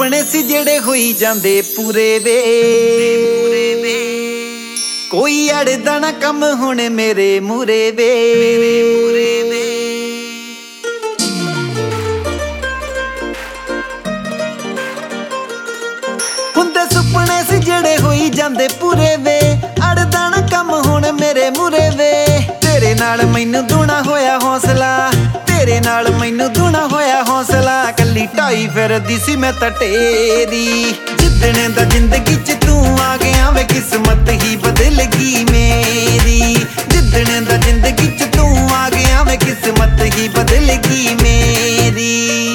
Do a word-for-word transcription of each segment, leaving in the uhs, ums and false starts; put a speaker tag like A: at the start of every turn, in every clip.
A: ਸੁਪਨੇ ਸੀ ਜਿਹੜੇ ਹੋਈ ਜਾਂਦੇ ਪੂਰੇ ਵੇ। ਕੋਈ ਅੜਦਾ ਨਾ ਕੰਮ ਹੁਣ ਮੇਰੇ ਮੂਰੇ ਵੇ। ਹੁੰਦੇ ਸੁਪਨੇ ਸੀ ਜਿਹੜੇ ਹੋਈ ਜਾਂਦੇ ਪੂਰੇ ਵੇ। ਅੜਦਾ ਨਾ ਕੰਮ ਹੁਣ ਮੇਰੇ ਮੂਰੇ ਵੇ। ਤੇਰੇ ਨਾਲ ਮੈਨੂੰ ਦੂਣਾ ਹੋਇਆ ਹੌਸਲਾ, ਤੇਰੇ ਨਾਲ ਮੈਨੂੰ ਦੂਣਾ ਹੋਇਆ ਹੌਸਲਾ। ਕੱਲੀ ਢਾਈ ਫਿਰਦੀ ਸੀ ਮੈਂ ਤਾਂ ਟੇਰੀ। ਜਿੱਦਣ ਦਾ ਜ਼ਿੰਦਗੀ ਚ ਤੂੰ ਆ ਗਿਆ ਵੇ ਕਿਸਮਤ ਹੀ ਬਦਲ ਗਈ ਮੇਰੀ। ਜਿੱਦਣ ਦਾ ਜ਼ਿੰਦਗੀ ਚ ਤੂੰ ਆ ਗਿਆ ਵੇ ਕਿਸਮਤ ਹੀ ਬਦਲ ਗਈ ਮੇਰੀ।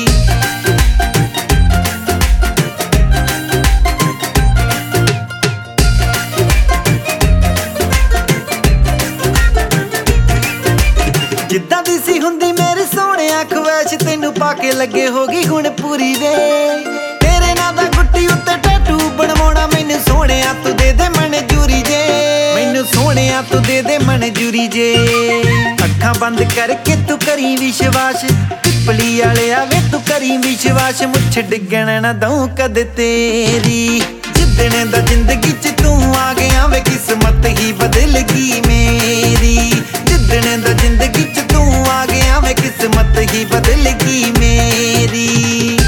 A: ਜਿੱਦਾਂ ਦੀ ਸੀ ਹੁੰਦੀ ਮੇਰੇ ਸੋਹਣਿਆ ਖੁਆਇਸ਼, ਤੈਨੂੰ ਪਾ ਕੇ ਲੱਗੇ ਹੋ ਗਈ ਹੁਣ ਪੂਰੀ ਵੇ। ਤੇਰੇ ਨਾਂ ਦਾ ਗੁੱਟੀ ਉੱਤੇ ਟੈਟੂ ਬਣਵਾਉਣਾ ਮੈਨੂੰ ਸੋਹਣਿਆ ਤੂੰ ਦੇ ਦੇ ਮਨਜ਼ੂਰੀ ਜੇ। ਮੈਨੂੰ ਸੋਹਣਿਆ ਤੂੰ ਦੇ ਦੇ ਮਨਜ਼ੂਰੀ ਜੇ। ਅੱਖਾਂ ਬੰਦ ਕਰਕੇ ਤੂੰ ਕਰੀ ਵਿਸ਼ਵਾਸ, ਪਿੱਪਲੀ ਵਾਲਿਆ ਵੇ ਤੂੰ ਕਰੀ ਵਿਸ਼ਵਾਸ। ਮੁੱਛ ਡਿੱਗਣ ਨਾ ਦਊਂ ਕਦੇ ਤੇਰੀ। ਜਿੱਦਣ ਦਾ ਜ਼ਿੰਦਗੀ ਚ ਤੂੰ ਆ ਗਿਆ ਵੇ ਕਿਸਮਤ ਹੀ ਬਦਲ ਗਈ ਮੇਰੀ। ਜਿੱਦਣ ਦਾ ਜ਼ਿੰਦਗੀ ਚ ਤੂੰ ਆ ਗਿਆ ਵੇ ਕਿਸਮਤ ਹੀ ਬਦਲ ਗਈ ਮੇਰੀ।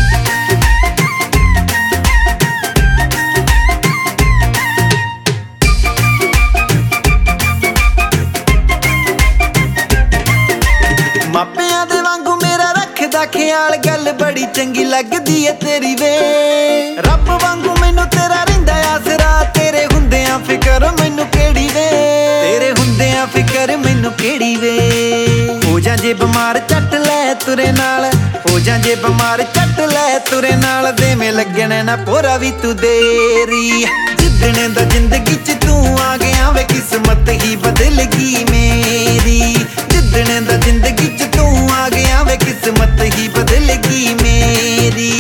A: ਮਾਪਿਆਂ ਦੇ ਵਾਂਗੂ ਮੇਰਾ ਰੱਖਦਾ ਖਿਆਲ, ਗੱਲ ਬੜੀ ਚੰਗੀ ਲੱਗਦੀ ਏ ਤੇਰੀ ਵੇ। ਰੱਬ ਵਾਂਗੂ ਮੈਨੂੰ ਤੇਰਾ ਰਹਿੰਦਾ ਆਸਰਾ, ਤੇਰੇ ਹੁੰਦਿਆਂ ਫਿਕਰ ਮੈਨੂੰ ਕਿਹੜੀ ਵੇ। ਤੇਰੇ ਹੁੰਦਿਆਂ ਫਿਕਰ ਮੈਨੂੰ ਕਿਹੜੀ ਵੇ। ਹੋ ਜਾਂ ਜੇ ਬਿਮਾਰ ਚੱਟ ਲੈ ਤੁਰੇ ਨਾਲ, ਹੋ ਜਾਂ ਜੇ ਬਿਮਾਰ ਚੱਟ ਲੈ ਤੁਰੇ ਨਾਲ। ਦੇਵੇਂ ਲੱਗਣ ਨਾ ਪੋਰਾ ਵੀ ਤੂੰ ਦੇਰੀ। ਜਿੱਦਣ ਦਾ ਜ਼ਿੰਦਗੀ ਚ ਤੂੰ ਆ ਗਿਆ ਵੇ ਕਿਸਮਤ ਹੀ ਬਦਲ ਗਈ ਮੇਰੀ। ਜਿੱਦਣ ਦਾ ਜ਼ਿੰਦਗੀ ਚ ਤੂੰ ਆ ਗਿਆ ਵੇ ਕਿਸਮਤ ਹੀ ਬਦਲ ਗਈ ਮੇਰੀ।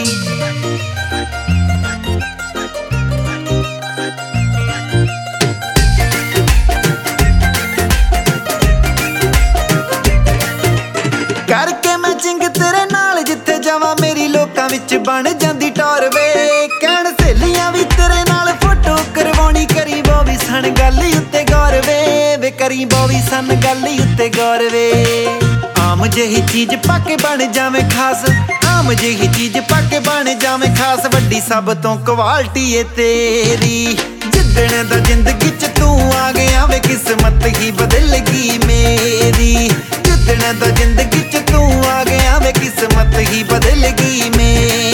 A: ਕਰਕੇ ਮੈਂ ਚਿੰਗ ਤੇਰੇ ਨਾਲ ਜਿੱਥੇ ਜਾਵਾਂ, ਮੇਰੀ ਲੋਕਾਂ ਵਿੱਚ ਬਣ ਜਾਂਦੀ ਟੌਰ ਵੇ। ਕਹਿਣ ਸਹੇਲੀਆਂ ਵੀ ਤੇਰੇ ਨਾਲ ਫੋਟੋ ਕਰਵਾਉਣੀ, ਕਰੀ ਬੋਵੀ ਸਨ ਗੱਲ ਉੱਤੇ ਗੌਰ ਵੇ। ਵੇ ਕਰੀ ਬੋਵੀ ਸਨ ਗੱਲ ਉੱਤੇ ਗੌਰ ਵੇ। ਆਮ ਜਿਹੀ ਚੀਜ਼ ਪਾ ਕੇ ਬਣ ਜਾਵੇਂ ਖਾਸ, ਆਮ ਜਿਹੀ ਚੀਜ਼ ਪਾ ਕੇ ਬਣ ਜਾਵੇਂ ਖਾਸ। ਵੱਡੀ ਸਭ ਤੋਂ ਕੁਆਲਿਟੀ ਏ ਤੇਰੀ। ਜਿੱਦਣ ਦਾ ਜ਼ਿੰਦਗੀ ਚ ਤੂੰ ਆ ਗਿਆ ਵੇ ਕਿਸਮਤ ਹੀ ਬਦਲ ਗਈ ਮੇਰੀ। ਜਿੱਦਣ ਦਾ ਜ਼ਿੰਦਗੀ ਚ ਤੂੰ ਆ ਗਿਆ ਵੇ ਕਿਸਮਤ ਹੀ ਬਦਲ ਗਈ ਮੇਰੀ।